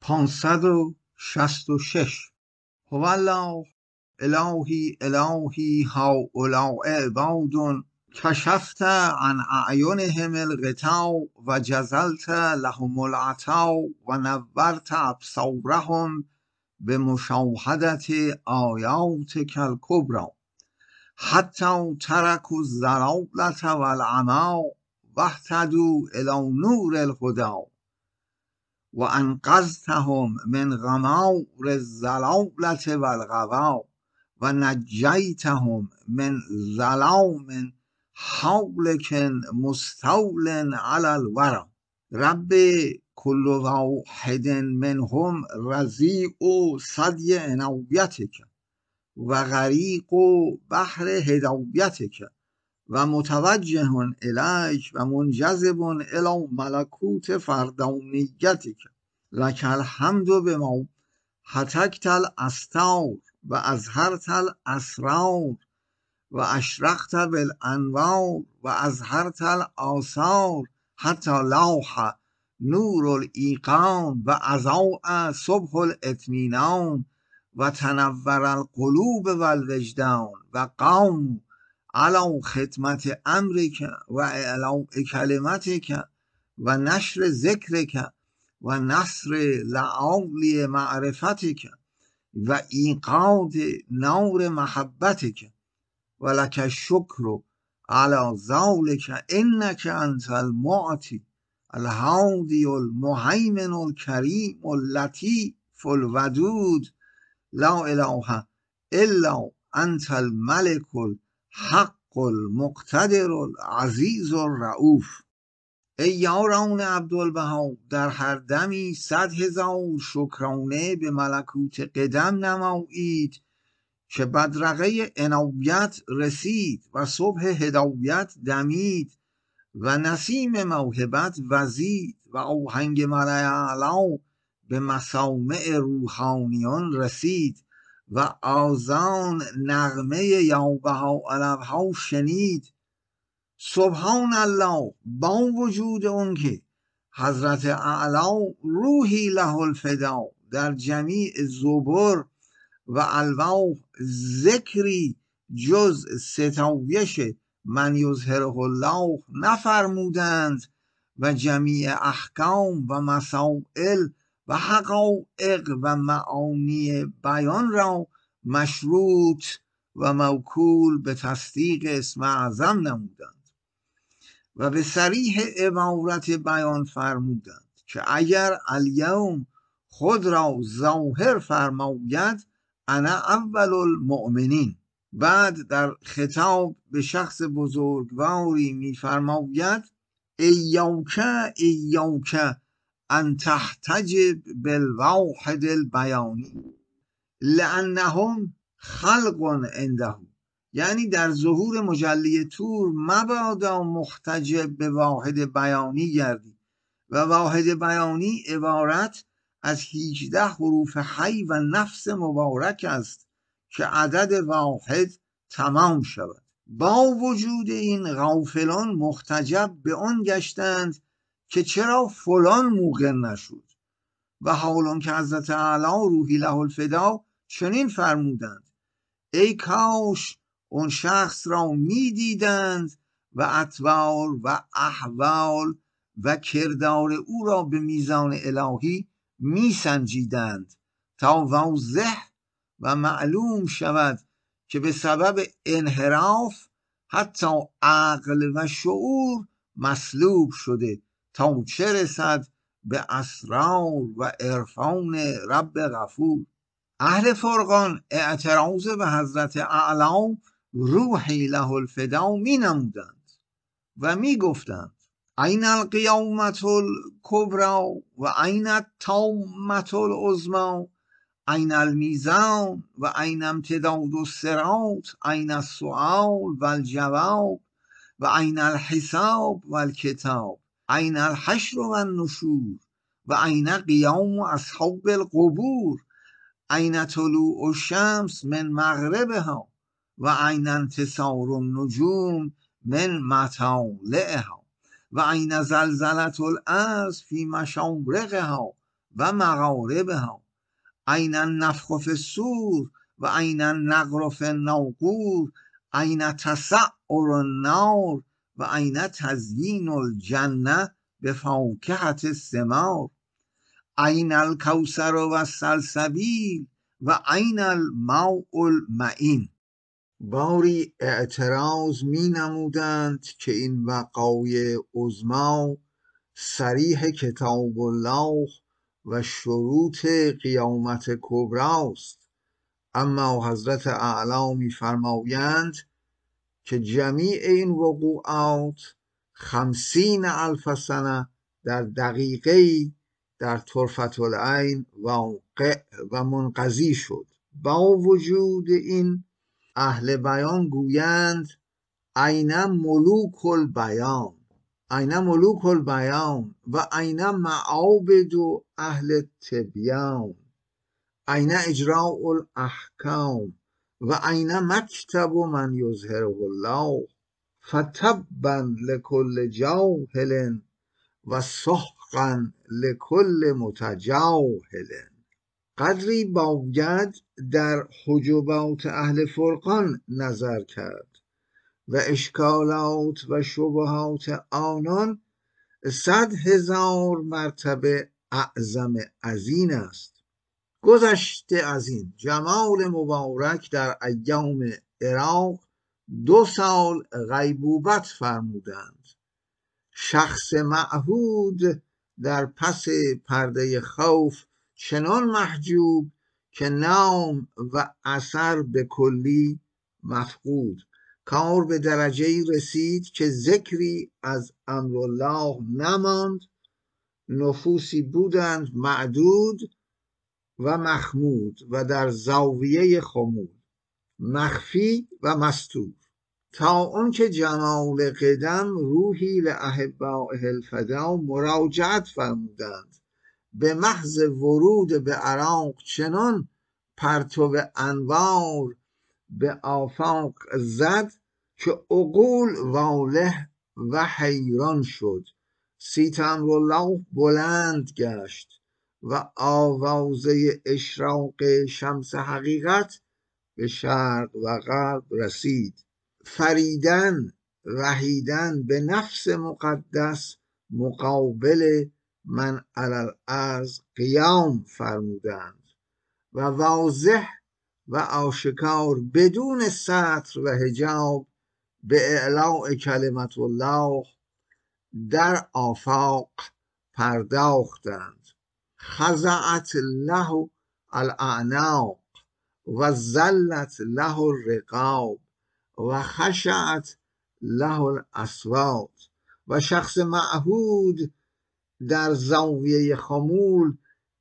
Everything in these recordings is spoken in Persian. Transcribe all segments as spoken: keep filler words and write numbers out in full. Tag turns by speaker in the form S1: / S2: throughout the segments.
S1: پانصد و شصت و شش هو الله الهی الهی هؤلاء عباد کشفت عن اعینهم الغطاء و جزلت لهم العطاء و نورت ابصارهم بمشاهدة آیاتک الکبری حتی ترکوا الضلالة و العمی واهتدوا الی نور الهدی و انقذتهم من غمار الضلالة و الغوی و نجیتهم من ظلام هالک مستول علی الوری رب کل واحد منهم رضیع ثدی عنایتک و غریق بحر هدایتک و متوجه الیک و منجذب الی ملکوت فردانیتک لک الحمد بما هتکت الاستار و اظهرت الاسرار و اشرقت بالانوار و اظهرت الاثار حتی لاح نور الایقان و اضاء صبح الاطمینان و تنور القلوب و الوجدان و قام علی خدمت امرک و اعلاء کلمتک و نشر ذکرک و نصر لآلی معرفتک و ایقاد نور محبتک و لک الشکر علی ذلک انک انت المعطی الهادی المهیمن الکریم اللطیف الودود لا اله الا انت الملک الحق المقتدر العزیز الرؤوف. ای یاران عبدالبها، در هر دمی صد هزار شکرانه به ملکوت قدم نمایید که بدرقه عنایت رسید و صبح هدایت دمید و نسیم موهبت وزید و آهنگ ملأ اعلی به مسامع روحانیان رسید و آذان نغمه یا بهاءالابها شنید. سبحان الله، با وجود اون که حضرت اعلی روحی له الفدا در جمیع زبر و الواح ذکری جز ستایش من یظهره الله نفرمودند و جمیع احکام و مسائل و حقایق و معانی بیان را مشروط و موکول به تصدیق اسم اعظم نمودند و به صریح عبارت بیان فرمودند که اگر الیوم خود را ظاهر فرماید انا اول المؤمنین. بعد در خطاب به شخص بزرگواری می‌فرماید ایاک ایاک ان تحتجب بالواحد البیانی لانهم خلق عنده، یعنی در ظهور مجلی طور مبادا محتجب به واحد بیانی گردی و واحد بیانی عبارت از هجده حروف حی و نفس مبارک است که عدد واحد تمام شود. با وجود این غافلان محتجب به آن گشتند که چرا فلان موقن نشد و حالان که حضرت اعلی روحی له الفدا چنین فرمودند ای کاش اون شخص را می دیدند و اطوار و احوال و کردار او را به میزان الهی می سنجیدند تا واضح و معلوم شود که به سبب انحراف حتی عقل و شعور مسلوب شده تا چه رسد به اسرار و عرفان رب غفور. اهل فرقان اعتراض به حضرت اعلی روحی له الفدا می نمودند و می گفتند این القیامة الکبری و این الطامة العظمی این المیزان و این امتداد الصراط این السؤال و الجواب و این الحساب و الکتاب این الحشر و النشور و این قیام اصحاب القبور این طلوع الشمس من مغربها و این انتصار النجوم من مطالعها و این زلزلة الارض فی مشارقها و مغاربها، أين النفخ في الصور و أين النقر في الناقور، أين تسعر النار و أين تزیین الجنة بفاکهة الثمار، أين الکوثر و السلسبیل و أين الماء المعین. باری اعتراض می نمودند که این وقایع عظما صریح کتاب الله و شروط قیامت کبراست، اما حضرت اعلی می فرمایند که جمیع این وقوعات خمسین الف سنه در دقیقه در طرفت العین واقع و منقضی شد. با وجود این اهل بیان گویند أین ملوک البیان، أین ملوک البیان و أین معابد اهل التبیان، أین اجراء الاحکام و أین مکتب من یظهره الله، فتبا لکل جاهل و سحقا لکل متجاهل. قدری باید در حجبات اهل فرقان نظر کرد و اشکالات و شبهات آنان صد هزار مرتبه اعظم از این است. گذشته از این جمال مبارک در ایام عراق دو سال غیبوبت فرمودند. شخص معهود در پس پرده خوف چنان محجوب که نام و اثر به کلی مفقود. کار به درجه رسید که ذکری از امرالله نماند. نفوسی بودند معدود و مخمود و در زاویه خمول، مخفی و مستور، تا آنکه جمال قدم روحی لاحبائه الفدا مراجعت فرمودند. به محض ورود به عراق چنان پرتو انوار به آفاق زد که عقول واله و حیران شد. صیت امرالله بلند گشت و آوازه اشراق شمس حقیقت به شرق و غرب رسید. فریدن رهیدن به نفس مقدس مقابل من علی الارض قیام فرمودند و واضح و آشکار بدون ستر و حجاب به اعلاء کلمت الله در آفاق پرداختند. خضعت له الاعناق و ذلت له الرقاب و خشعت له الاصوات. و شخص معهود در زاویه خمول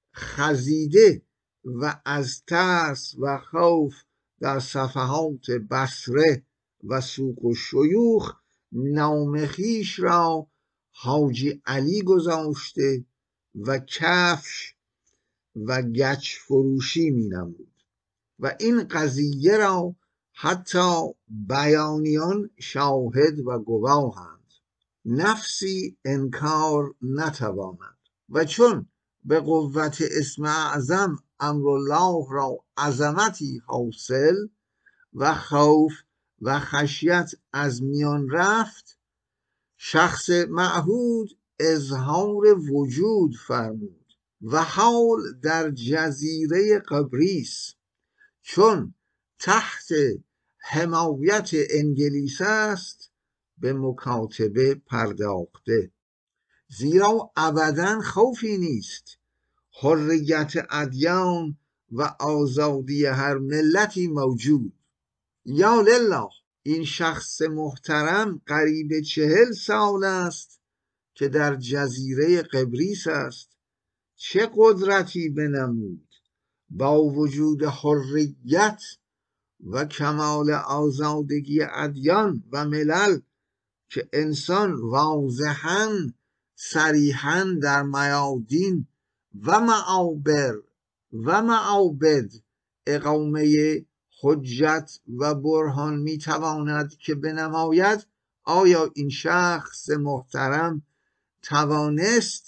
S1: خزیده و از ترس و خوف در صفحات بصره و سوق و شیوخ نام خویش را حاجی علی گذاشته و کفش و گچ فروشی می نمود و این قضیه را حتی بیانیان شاهد و گواهند. نفسی انکار نتواند. و چون به قوت اسم اعظم امرالله را عظمتی حاصل و خوف و خشیت از میان رفت، شخص معهود اظهار وجود فرمود و حال در جزیره قبریس چون تحت حمایت انگلیس است به مکاتبه پرداخته، زیرا ابداً خوفی نیست. حریت ادیان و آزادی هر ملتی موجود. یا لله، این شخص محترم قریب چهل سال است که در جزیره قبریس است. چه قدرتی بنمود با وجود حریت و کمال آزادگی ادیان و ملل که انسان واضحاً صریحاً در میادین و معابر و معابد اقامه حجت و برهان میتواند که بنماید. آیا این شخص محترم توانست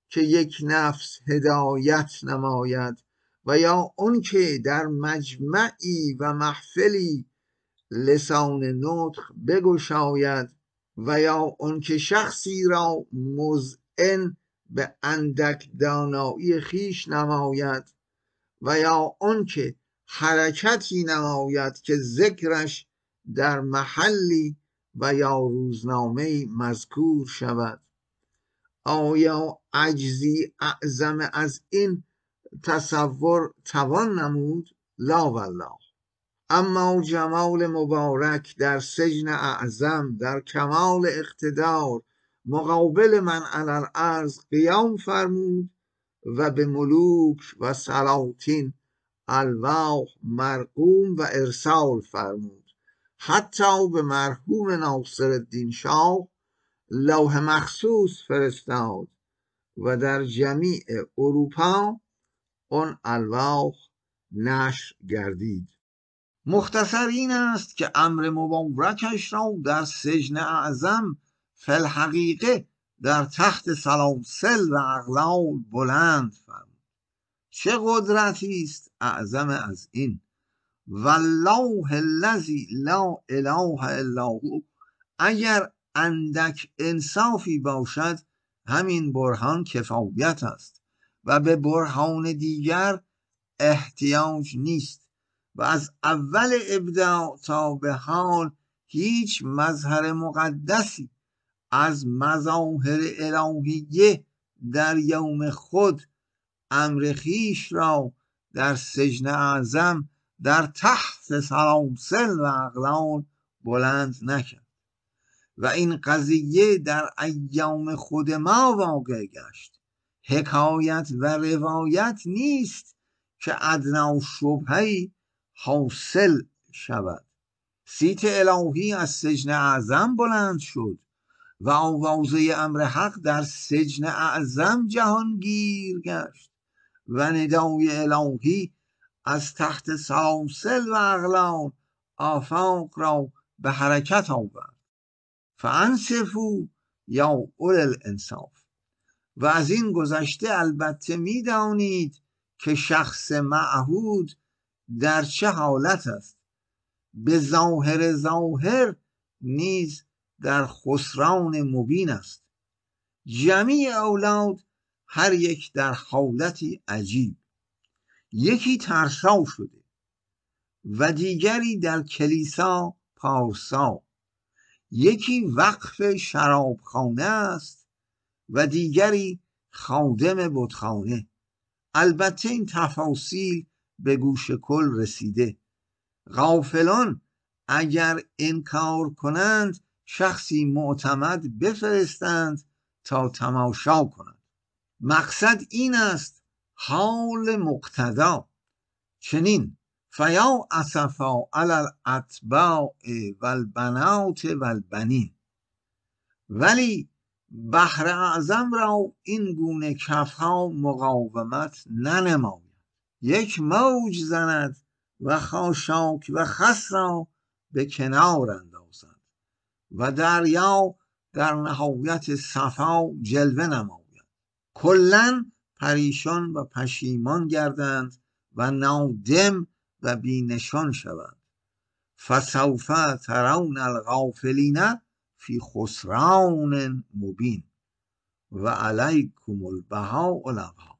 S1: که یک نفس هدایت نماید و یا اون که در مجمعی و محفلی لسان نطق بگشاید و یا اون که شخصی را مذعن به اندک دانایی خیش نماید و یا اون که حرکتی نماید که ذکرش در محلی و یا روزنامه مذکور شود. آیا عجزی اعظم از این تصور توان نمود؟ لا والله. اما جمال مبارک در سجن اعظم در کمال اقتدار مقابل من علی الارض قیام فرمود و به ملوک و سلاطین الواح مرقوم و ارسال فرمود، حتی به مرحوم ناصرالدین شاه لوح مخصوص فرستاد و در جمیع اروپا اون الواح نشر گردید. مختصر این است که امر مبارکش را در سجن اعظم فی الحقیقه در تحت سلاسل و اغلال بلند فرمود. چه قدرتی است اعظم از این؟ والله الذی لا اله الا هو. اگر اندک انصافی باشد همین برهان کفایت است و به برهان دیگر احتیاج نیست و از اول ابداع تا به حال هیچ مظهر مقدسی از مظاهر الهیه در یوم خود امر خیش را در سجن اعظم در تحت سلاسل و اغلال بلند نکرد و این قضیه در ایام خود ما واقع گشت. حکایت و روایت نیست که ادنا شبهه‌ای حاصل شود. صیت الهی از سجن اعظم بلند شد و آوازه امر حق در سجن اعظم جهانگیر گشت و ندای الهی از تحت سلاسل و اغلال آفاق را به حرکت آورد. فانصفوا یا اولی الانصاف. و از این گذشته البته میدانید که شخص معهود در چه حالت است. به ظاهر ظاهر نیز در خسران مبین است. جمیع اولاد هر یک در حالتی عجیب، یکی ترسا شده و دیگری در کلیسا پارسا، یکی وقف شرابخانه است و دیگری خادم بتخانه. البته این تفاصیل به گوش کل رسیده. غافلان اگر انکار کنند شخصی معتمد بفرستند تا تماشا کنند. مقصد این است حال مقتدا چنین فیا اسفا علی الاتباع و البنات و البنین. ولی بحر اعظم را این گونه کفها مقاومت ننماید. یک موج زند و خاشاک و خس را به کنار اندازد و دریا در نهایت صفا جلوه نماید. کلن پریشان و پشیمان گردند و نادم و بینشان شوند. فسوف ترون الغافلین فی خسران مبین و علیکم البهاء الابها.